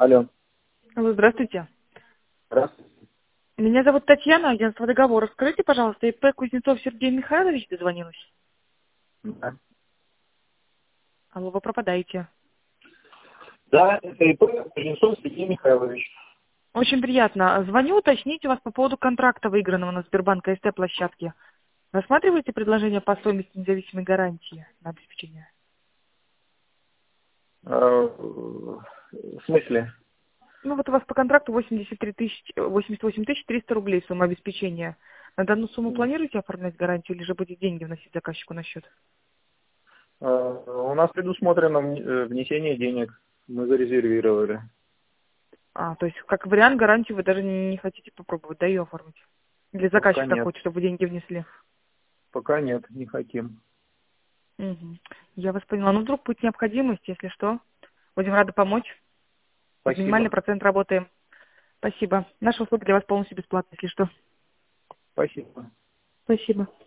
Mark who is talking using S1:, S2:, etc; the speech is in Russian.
S1: Алло.
S2: Алло, здравствуйте.
S1: Здравствуйте.
S2: Меня зовут Татьяна, агентство договора. Скажите, пожалуйста, ИП Кузнецов Сергей Михайлович дозвонилась?
S1: Да,
S2: Алло, вы пропадаете.
S1: да, это ИП Кузнецов Сергей Михайлович.
S2: Очень приятно. Звоню уточнить у вас по поводу контракта, выигранного на Сбербанк АСТ площадке. Рассматриваете предложение по стоимости независимой гарантии на обеспечение?
S1: В смысле?
S2: Ну вот у вас по контракту 88 300 рублей сумма обеспечения. На данную сумму планируете оформлять гарантию или же будете деньги вносить заказчику на счет?
S1: У нас предусмотрено внесение денег. Мы зарезервировали.
S2: То есть как вариант гарантию вы даже не хотите попробовать, да, ее оформить? Или
S1: Пока
S2: заказчик так
S1: нет.
S2: хочет, чтобы вы деньги внесли?
S1: Пока нет, не хотим.
S2: Мгм. Я вас поняла. Ну, вдруг будет необходимость, если что, будем рады помочь. Под минимальный
S1: Спасибо.
S2: процент работаем. Спасибо. Наши услуги для вас полностью бесплатны, если что.
S1: Спасибо.
S2: Спасибо.